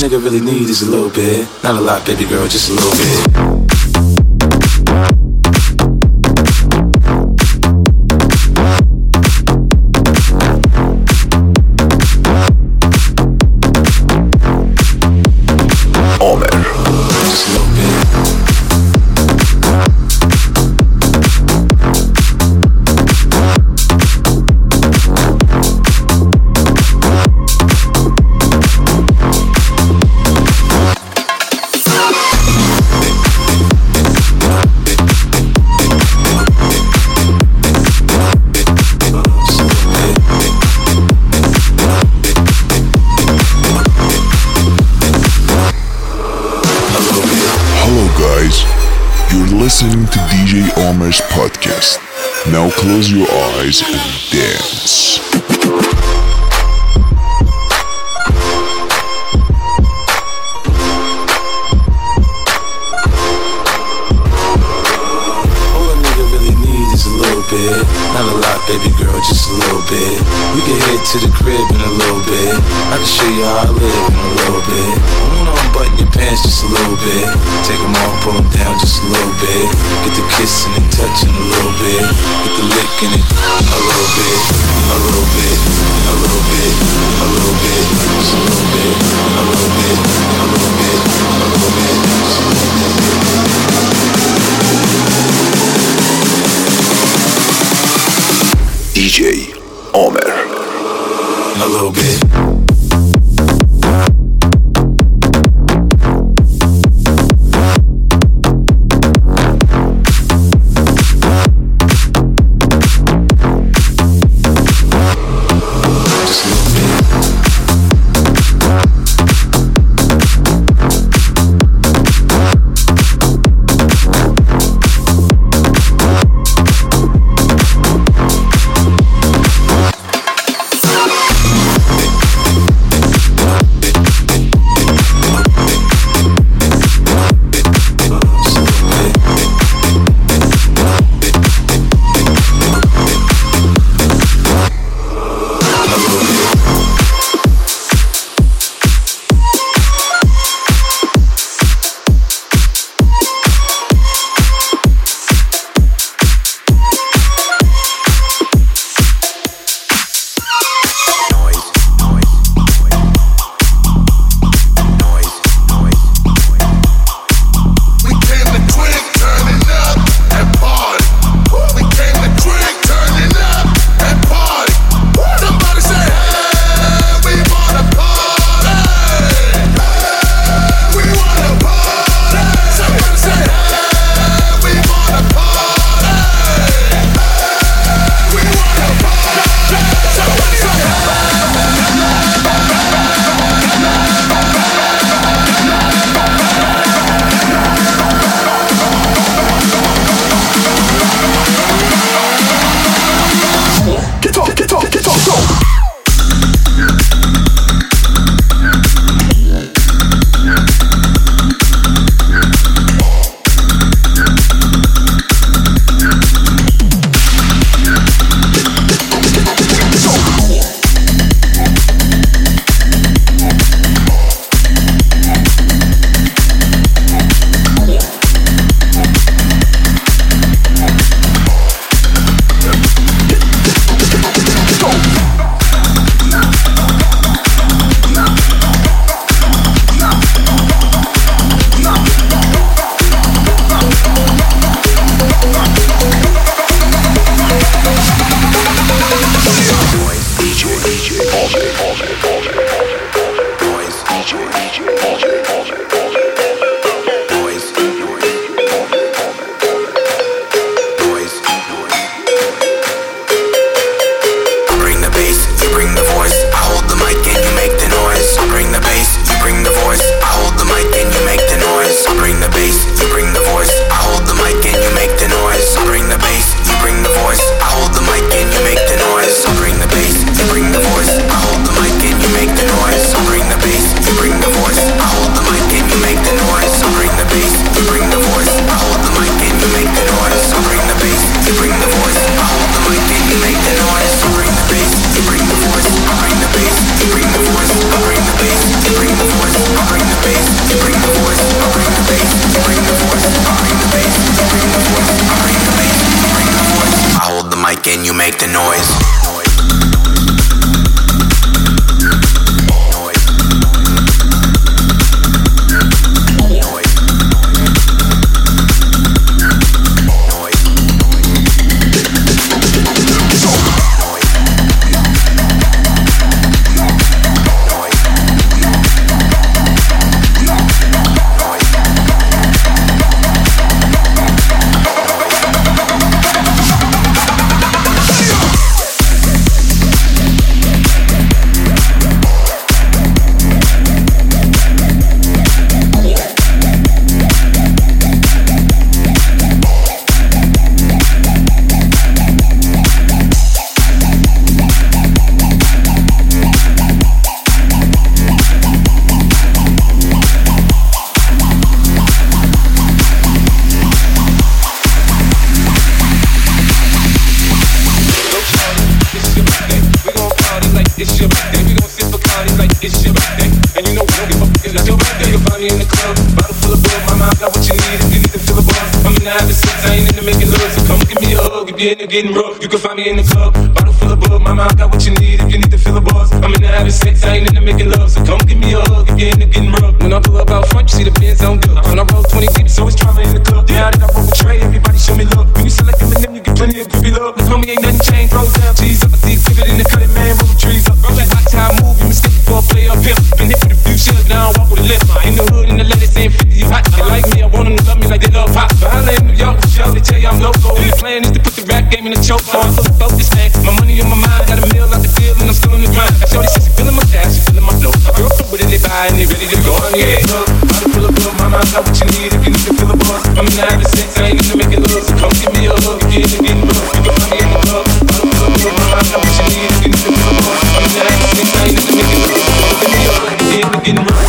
nigga really need is a little bit. Not a lot, baby girl, just a little bit. Listening to DJ Omer's podcast. Now close your eyes and dance. All a nigga really needs is a little bit. Not a lot, baby girl, just a little bit. We can head to the crib in a little bit. I can show you how I live in a little bit. I wanna unbutton your pants just a little bit. Take them off, pull them down just a little bit. Get the kissing and touching a little bit. Get the licking it a little bit. A little bit, a little bit, a little bit, just a little bit, a little bit, a little bit, a little bit, just a little bit. DJ Omer. A little bit. Make the make the noise. Getting rough, you can find me in the club. Bottle full of bug, mama, I got what you need if you need to fill the bars. I'm in the having sex, I ain't into making love, so come give me a hug if you're into getting rough. When I pull up out front, you see the Benz on good. When I roll 20 deep, so it's trauma in the club. Now that I roll with Trey, everybody show me love. When you select them and them, you get plenty of groupie love. Homie, ain't nothing changed, throw down, G's up, I see exhibit in the cutting, man, roll the trees up. Roll that hot time move, you mistake for a play up here. Been hit with a few shells, now I walk with a lip. In the hood, in the letters saying 50, you hot. They like me, I want them to love me like they love pop. But I in New York, show, they tell you I'm local. And the plan is to put the rap game in the choke. So I'm full of focus, man. My money on my mind, got a meal out the deal, and I'm still in the grind. I show this shit, she feeling my cash, she feeling my flow. A girl put with it, they buy, and they ready to go. Yeah, look, bottle full of blood, mama, I got what you need if you need to fill the bars. I'm in the having sex, I ain't into making love, so come give me a hug if you're into getting rough. You can find me in the club. Bottle full of blood, mama, I got what you need if you need to fill the bars. I'm in the having sex, I ain't into making love, so come give me a hug if you're into getting rough.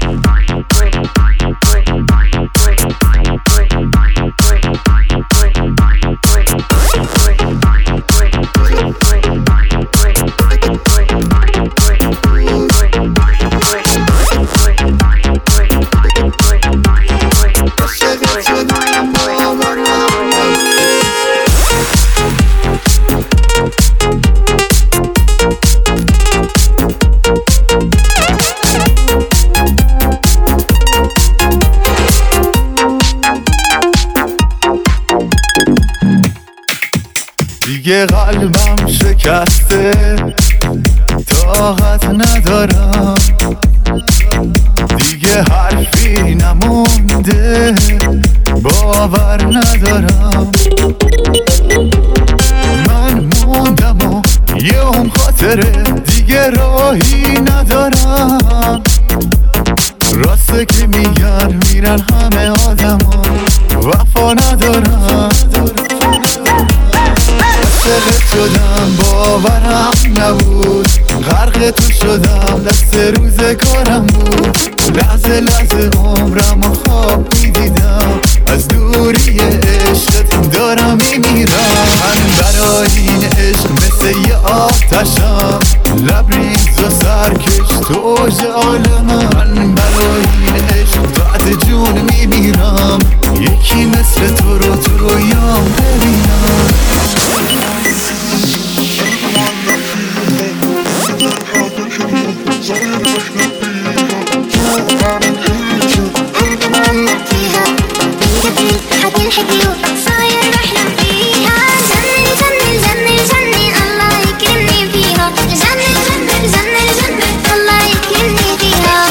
دیگه قلبم شکسته طاقت ندارم دیگه حرفی نمونده باور ندارم من موندم و یه اون خاطره دیگه راهی ندارم راسته که میگن میرن همه آدما وفا ندارم عاشقت شدم باورم نبود غرق تو شدم دست روزگارم بود لحظه لحظه عمرم و خواب میدیدم از دوری عشقت دارم میمیرم من برای این عشق مثل یه آتشم لبریز و سرکش تو اوج عالمم من برای این عشق بعد جون میمیرم یکی مثل تو رو تو رویام ببینم صاير بحلم فيها جنن جنن جنن جنن الله يكرمني فيها جنن جنن جنن جنن الله يكرمني فيها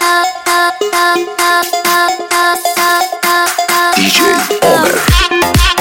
DJ Omer.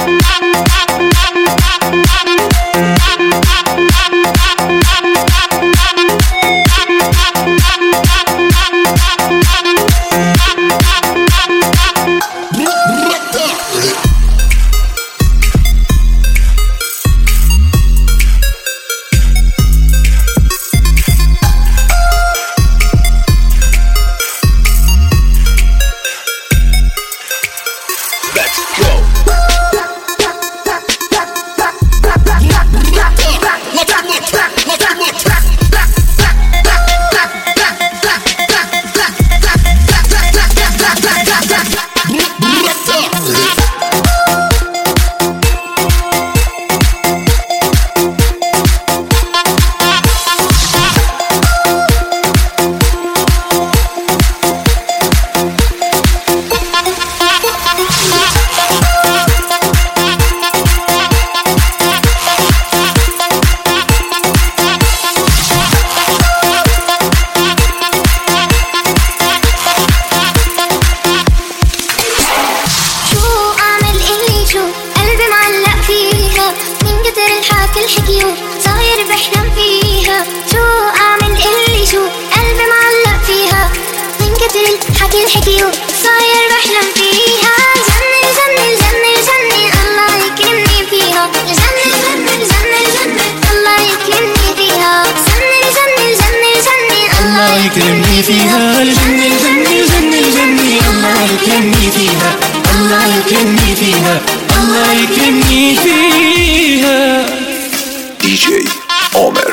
فيو صاير بحلم فيها الجنة الجنة الجنة الجنة الله يكرمني فيها الجنة الجنة الجنة الجنة الله يكرمني فيها الجنة الجنة الجنة الجنة الله يكرمني فيها الجنة الجنة الجنة الجنة الله يكرمني فيها الله يكرمني فيها الله يكرمني فيها DJ Omer.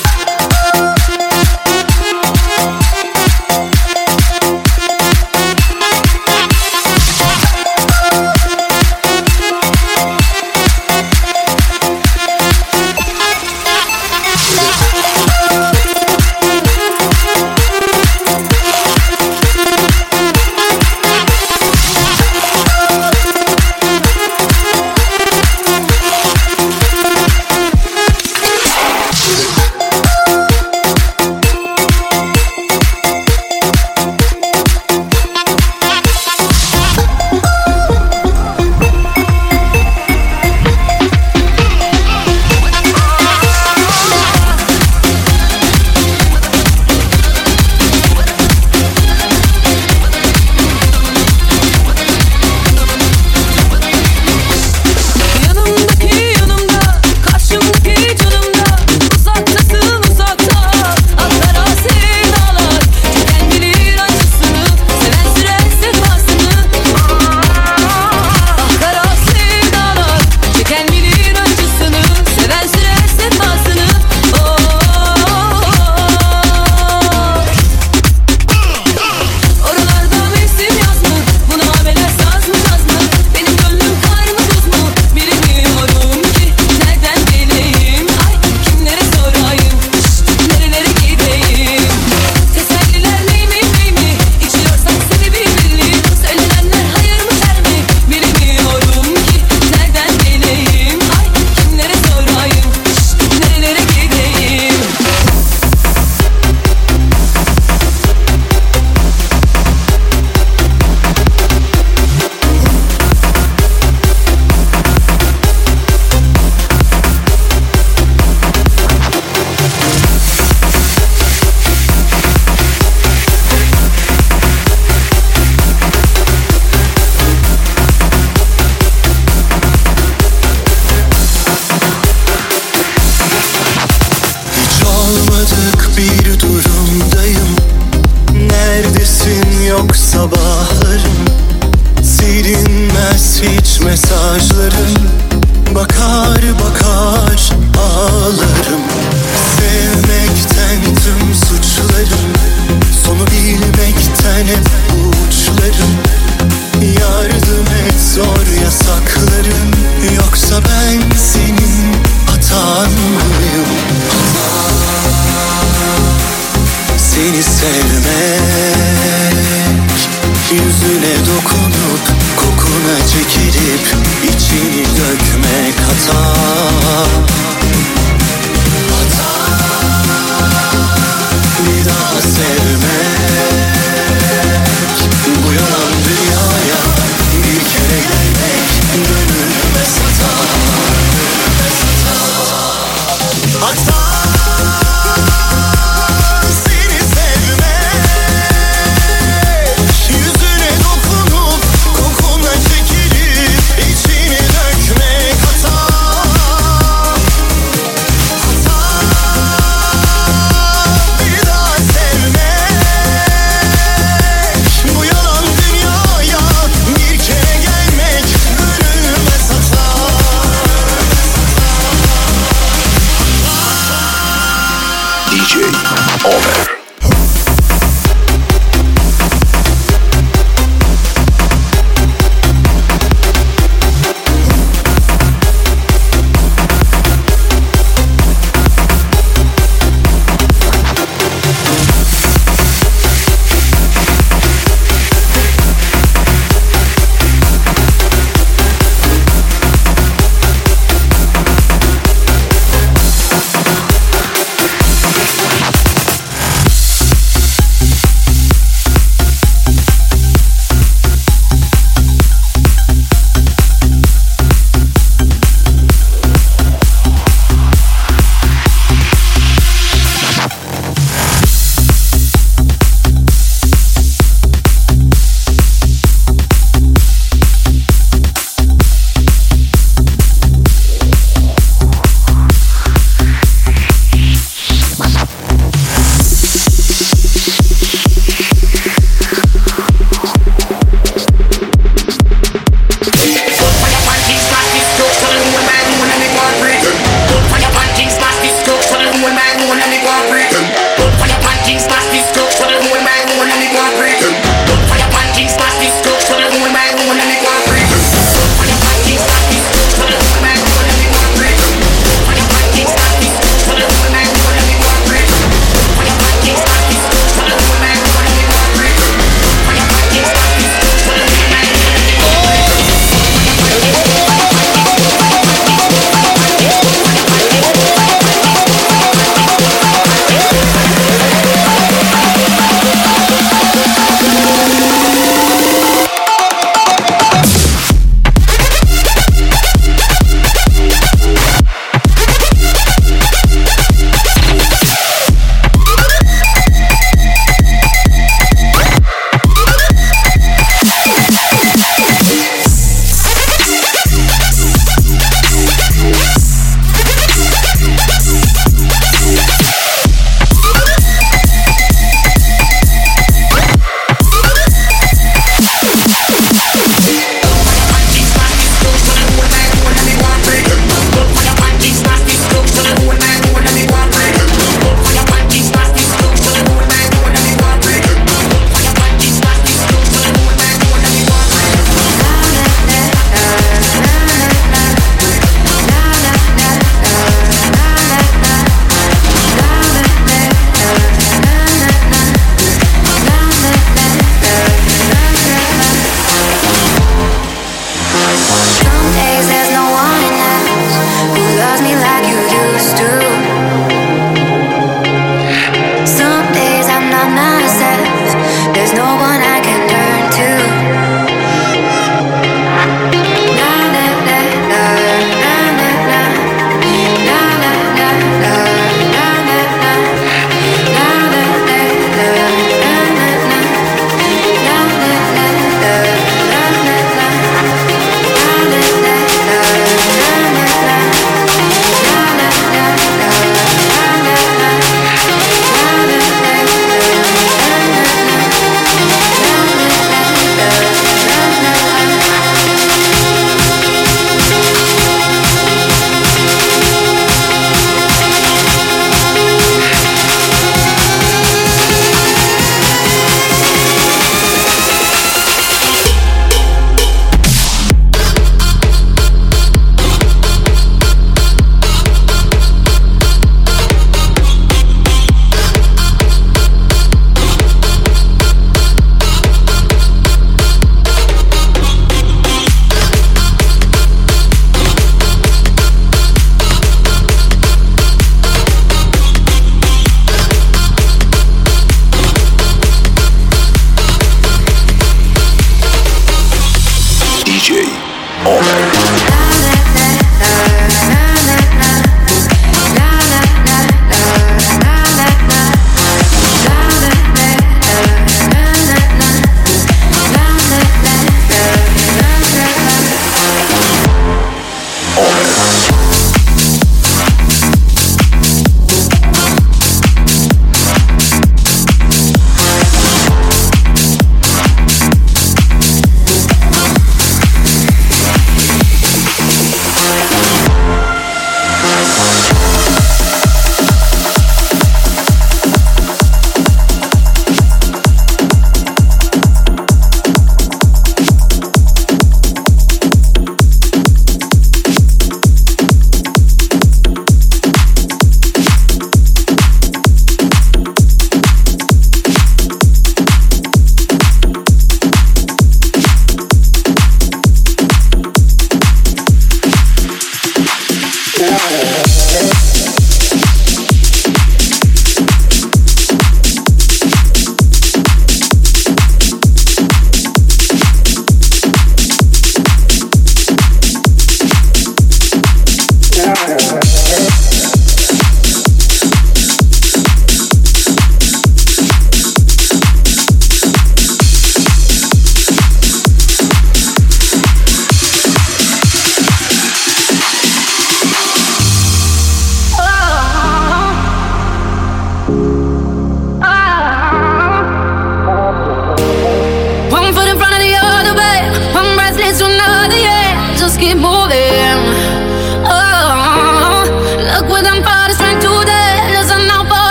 Sabahlarım silinmez hiç mesajlarım. Bakar bakar ağlarım. Sevmekten tüm suçlarım, sonu bilmekten hep uçlarım. Yardım et zor yasaklarım, yoksa ben senin hatan mıyım? Seni sevmek, yüzüne dokunup kokuna çekilip içini dökmek hata. Hata. Bir daha sevmek, bu yalan dünyaya bir kere gelmek gönülmez hata. Hata. DJ Omer. go and breathe. Fire panties, smash this cup, so the whole my hole and me go and breathe. Fire panties, smash this cup, so the whole my hole and me go and breathe. Fire panties, smash this cup, so the whole my hole and me go and breathe. Fire panties, smash this cup, so the whole my hole and me go and breathe. Fire panties, smash this cup, so the whole my hole and me go and breathe. Fire panties, smash this cup, so the whole my hole and me go and breathe. keep moving.